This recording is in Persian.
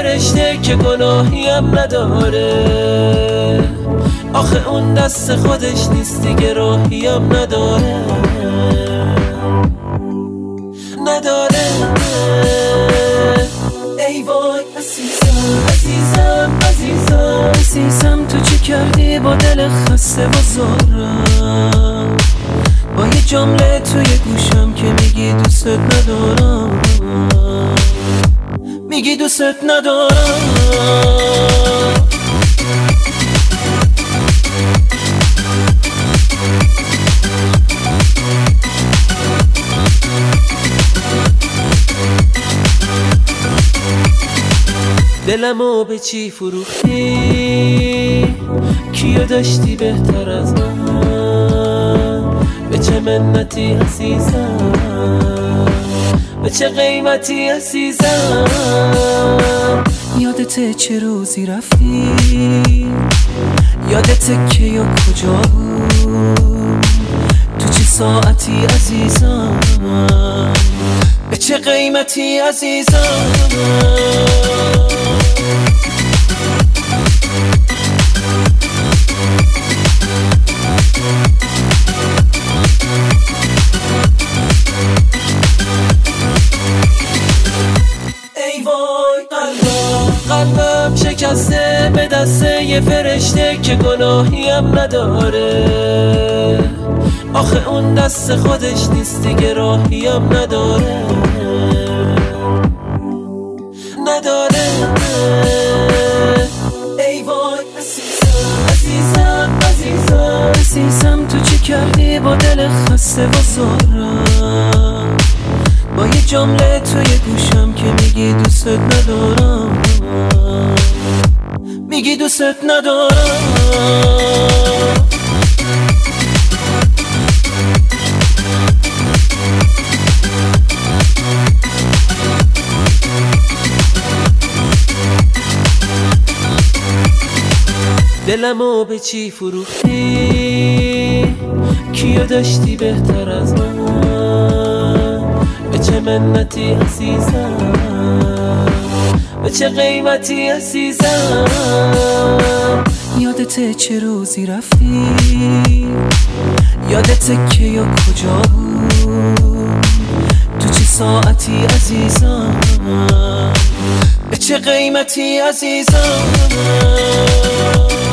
فرشته که گناهیم نداره، آخه اون دست خودش نیست دیگه راهیم نداره. ای وای عزیزم تو چی کردی با دل خسته و زارم، با یه جمله توی گوشم که میگی دوست ندارم، میگی دوست ندارم. دلمو به چی فروختی؟ کیو داشتی بهتر از من؟ به چه منتی عزیزم؟ به چه قیمتی عزیزم؟ یادته چه روزی رفتی؟ یادته کی و کجا بود؟ تو چه ساعتی عزیزم؟ به چه قیمتی عزیزم؟ قلبم شکسته به دست یه فرشته که گناهیم نداره، آخه اون دست خودش نیست دیگه راهیم نداره. ای وای عزیزم تو چی کردی با دل خسته و زارم، با یه جمله توی گوشم که میگی دوست ندارم، میگی دوست ندارم. دلمو به چی فروختی؟ کیو داشتی بهتر از من؟ به چه منتی عزیزم؟ به چه قیمتی عزیزم؟ یادته چه روزی رفتی؟ یادته کی و کجا بود؟ تو چه ساعتی عزیزم؟ به چه قیمتی عزیزم؟